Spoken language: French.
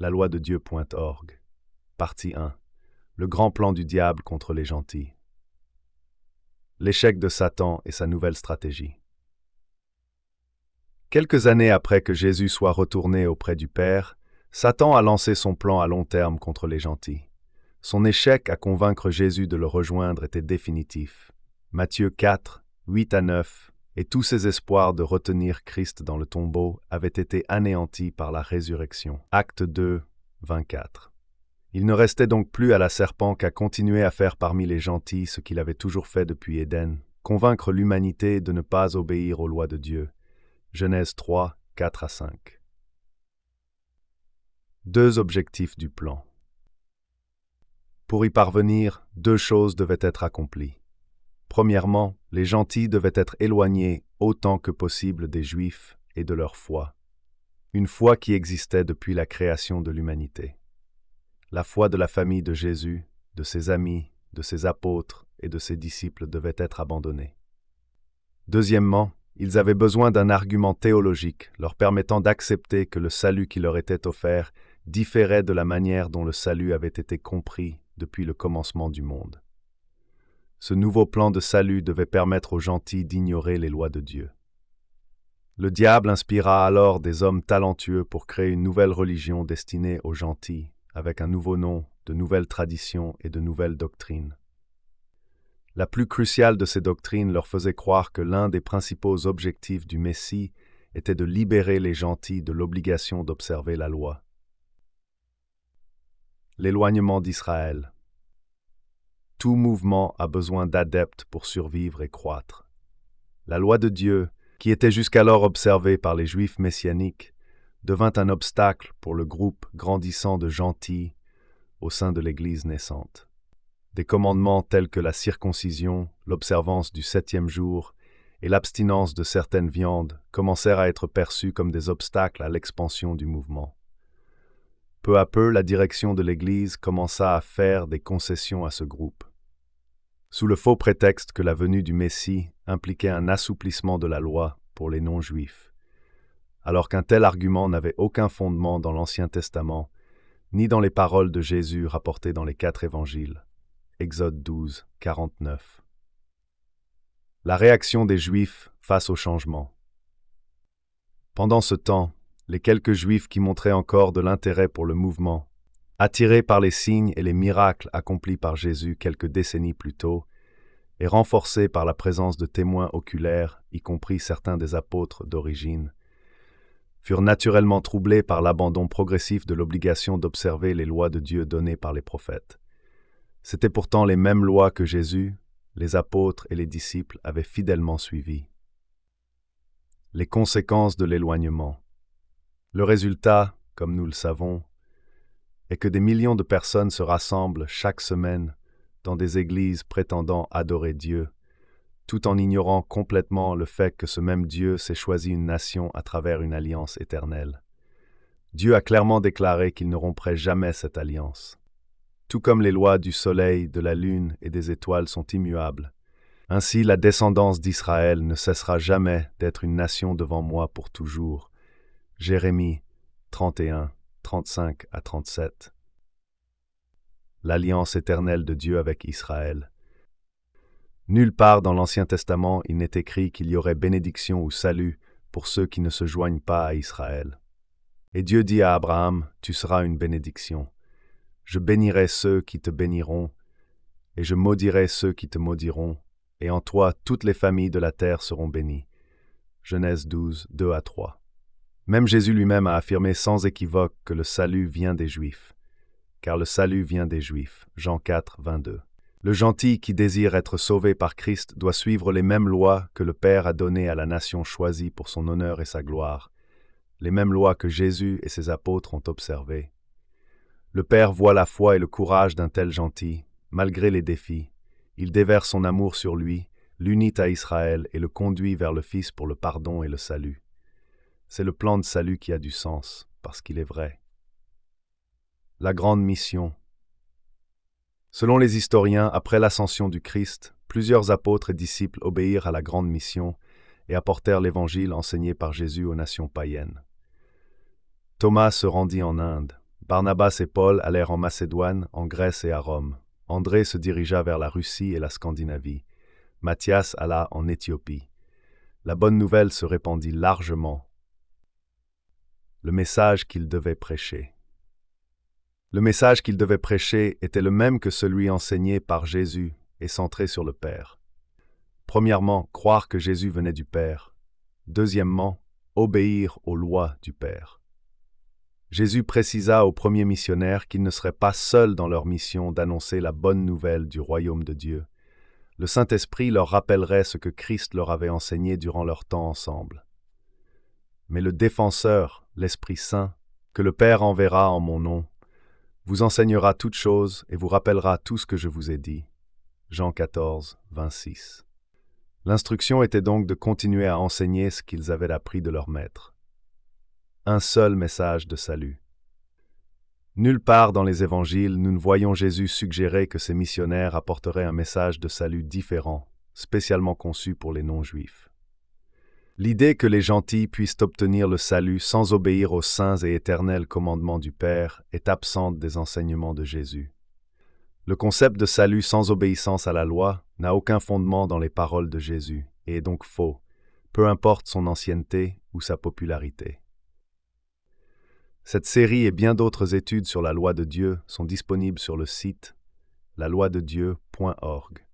laloidedieu.org. Partie 1. Le grand plan du diable contre les gentils. L'échec de Satan et sa nouvelle stratégie. Quelques années après que Jésus soit retourné auprès du Père, Satan a lancé son plan à long terme contre les gentils. Son échec à convaincre Jésus de le rejoindre était définitif. Matthieu 4, 8 à 9, et tous ses espoirs de retenir Christ dans le tombeau avaient été anéantis par la résurrection. Acte 2, 24. Il ne restait donc plus à la serpent qu'à continuer à faire parmi les gentils ce qu'il avait toujours fait depuis Éden, convaincre l'humanité de ne pas obéir aux lois de Dieu. Genèse 3, 4 à 5. Deux objectifs du plan. Pour y parvenir, deux choses devaient être accomplies. Premièrement, les gentils devaient être éloignés autant que possible des Juifs et de leur foi. Une foi qui existait depuis la création de l'humanité. La foi de la famille de Jésus, de ses amis, de ses apôtres et de ses disciples devait être abandonnée. Deuxièmement, ils avaient besoin d'un argument théologique leur permettant d'accepter que le salut qui leur était offert différait de la manière dont le salut avait été compris depuis le commencement du monde. Ce nouveau plan de salut devait permettre aux gentils d'ignorer les lois de Dieu. Le diable inspira alors des hommes talentueux pour créer une nouvelle religion destinée aux gentils, avec un nouveau nom, de nouvelles traditions et de nouvelles doctrines. La plus cruciale de ces doctrines leur faisait croire que l'un des principaux objectifs du Messie était de libérer les gentils de l'obligation d'observer la loi. L'éloignement d'Israël. Tout mouvement a besoin d'adeptes pour survivre et croître. La loi de Dieu, qui était jusqu'alors observée par les Juifs messianiques, devint un obstacle pour le groupe grandissant de gentils au sein de l'Église naissante. Des commandements tels que la circoncision, l'observance du 7e jour et l'abstinence de certaines viandes commencèrent à être perçus comme des obstacles à l'expansion du mouvement. Peu à peu, la direction de l'Église commença à faire des concessions à ce groupe. Sous le faux prétexte que la venue du Messie impliquait un assouplissement de la loi pour les non-juifs, alors qu'un tel argument n'avait aucun fondement dans l'Ancien Testament, ni dans les paroles de Jésus rapportées dans les 4 évangiles. Exode 12, 49. La réaction des Juifs face au changement. Pendant ce temps, les quelques Juifs qui montraient encore de l'intérêt pour le mouvement, attirés par les signes et les miracles accomplis par Jésus quelques décennies plus tôt, et renforcés par la présence de témoins oculaires, y compris certains des apôtres d'origine, furent naturellement troublés par l'abandon progressif de l'obligation d'observer les lois de Dieu données par les prophètes. C'étaient pourtant les mêmes lois que Jésus, les apôtres et les disciples avaient fidèlement suivies. Les conséquences de l'éloignement. Le résultat, comme nous le savons, est que des millions de personnes se rassemblent chaque semaine dans des églises prétendant adorer Dieu, tout en ignorant complètement le fait que ce même Dieu s'est choisi une nation à travers une alliance éternelle. Dieu a clairement déclaré qu'il ne romprait jamais cette alliance. Tout comme les lois du soleil, de la lune et des étoiles sont immuables, ainsi la descendance d'Israël ne cessera jamais d'être une nation devant moi pour toujours. Jérémie 31, 35 à 37. L'alliance éternelle de Dieu avec Israël. Nulle part dans l'Ancien Testament il n'est écrit qu'il y aurait bénédiction ou salut pour ceux qui ne se joignent pas à Israël. Et Dieu dit à Abraham, « Tu seras une bénédiction. Je bénirai ceux qui te béniront, et je maudirai ceux qui te maudiront, et en toi toutes les familles de la terre seront bénies. » Genèse 12, 2 à 3. Même Jésus lui-même a affirmé sans équivoque que le salut vient des Juifs. Car le salut vient des Juifs. Jean 4, 22. Le gentil qui désire être sauvé par Christ doit suivre les mêmes lois que le Père a données à la nation choisie pour son honneur et sa gloire, les mêmes lois que Jésus et ses apôtres ont observées. Le Père voit la foi et le courage d'un tel gentil, malgré les défis. Il déverse son amour sur lui, l'unit à Israël et le conduit vers le Fils pour le pardon et le salut. C'est le plan de salut qui a du sens, parce qu'il est vrai. La grande mission. Selon les historiens, après l'ascension du Christ, plusieurs apôtres et disciples obéirent à la grande mission et apportèrent l'évangile enseigné par Jésus aux nations païennes. Thomas se rendit en Inde. Barnabas et Paul allèrent en Macédoine, en Grèce et à Rome. André se dirigea vers la Russie et la Scandinavie. Matthias alla en Éthiopie. La bonne nouvelle se répandit largement. Le message qu'il devait prêcher. Le message qu'il devait prêcher était le même que celui enseigné par Jésus et centré sur le Père. Premièrement, croire que Jésus venait du Père. Deuxièmement, obéir aux lois du Père. Jésus précisa aux premiers missionnaires qu'ils ne seraient pas seuls dans leur mission d'annoncer la bonne nouvelle du royaume de Dieu. Le Saint-Esprit leur rappellerait ce que Christ leur avait enseigné durant leur temps ensemble. Mais le défenseur, l'Esprit Saint, que le Père enverra en mon nom, vous enseignera toutes choses et vous rappellera tout ce que je vous ai dit. Jean 14, 26. L'instruction était donc de continuer à enseigner ce qu'ils avaient appris de leur maître. Un seul message de salut. Nulle part dans les évangiles, nous ne voyons Jésus suggérer que ses missionnaires apporteraient un message de salut différent, spécialement conçu pour les non-juifs. L'idée que les gentils puissent obtenir le salut sans obéir aux saints et éternels commandements du Père est absente des enseignements de Jésus. Le concept de salut sans obéissance à la loi n'a aucun fondement dans les paroles de Jésus et est donc faux, peu importe son ancienneté ou sa popularité. Cette série et bien d'autres études sur la loi de Dieu sont disponibles sur le site laloidedieu.org.